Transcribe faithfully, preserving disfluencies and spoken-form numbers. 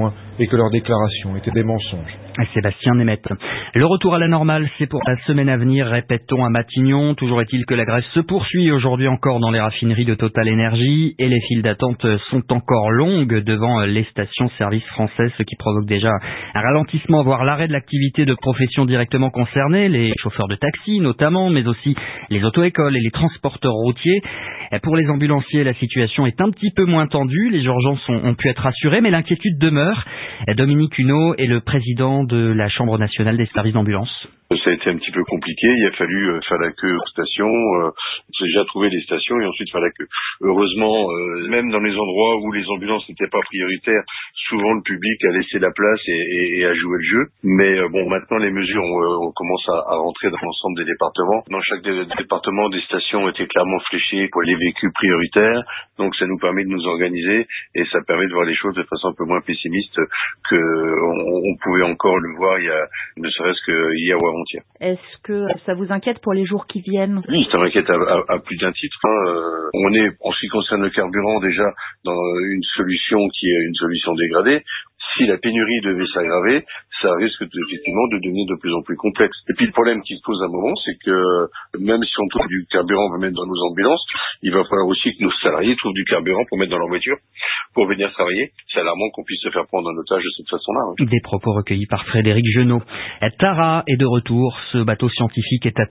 témoins et que leurs déclarations étaient des mensonges. Sébastien Nemeth. Le retour à la normale, c'est pour la semaine à venir, répète-t-on à Matignon. Toujours est-il que la grève se poursuit aujourd'hui encore dans les raffineries de Total Energy et les files d'attente sont encore longues devant les stations-service françaises, ce qui provoque déjà un ralentissement, voire l'arrêt de l'activité de professions directement concernées, les chauffeurs de taxi notamment, mais aussi les auto-écoles et les transporteurs routiers. Pour les ambulanciers, la situation est un petit peu moins tendue, les urgences ont, ont pu être assurées, mais l'inquiétude demeure. Dominique Huneau est le président de la Chambre nationale des services d'ambulance. Ça a été un petit peu compliqué, il a fallu euh, faire la queue aux stations, euh, j'ai déjà trouvé les stations et ensuite faire la queue. Heureusement, euh, même dans les endroits où les ambulances n'étaient pas prioritaires, souvent le public a laissé la place et, et, et a joué le jeu. Mais euh, bon, maintenant les mesures, on, on commence à, à rentrer dans l'ensemble des départements. Dans chaque dé- département, des stations étaient clairement fléchées pour les véhicules prioritaires, donc ça nous permet de nous organiser et ça permet de voir les choses de façon un peu moins pessimiste que on, on pouvait encore le voir il y a, ne serait-ce que hier ou avant. Est-ce que ça vous inquiète pour les jours qui viennent? Oui, ça m'inquiète à, à, à plus d'un titre. Hein. Euh, on est, en ce qui concerne le carburant, déjà dans une solution qui est une solution dégradée. Si la pénurie devait s'aggraver, ça risque effectivement de devenir de plus en plus complexe. Et puis le problème qui se pose à un moment, c'est que même si on trouve du carburant pour mettre dans nos ambulances, il va falloir aussi que nos salariés trouvent du carburant pour mettre dans leur voiture, pour venir travailler. C'est alarmant qu'on puisse se faire prendre en otage de cette façon-là. Hein. Des propos recueillis par Frédéric Genot. Tara est de retour. Ce bateau scientifique est à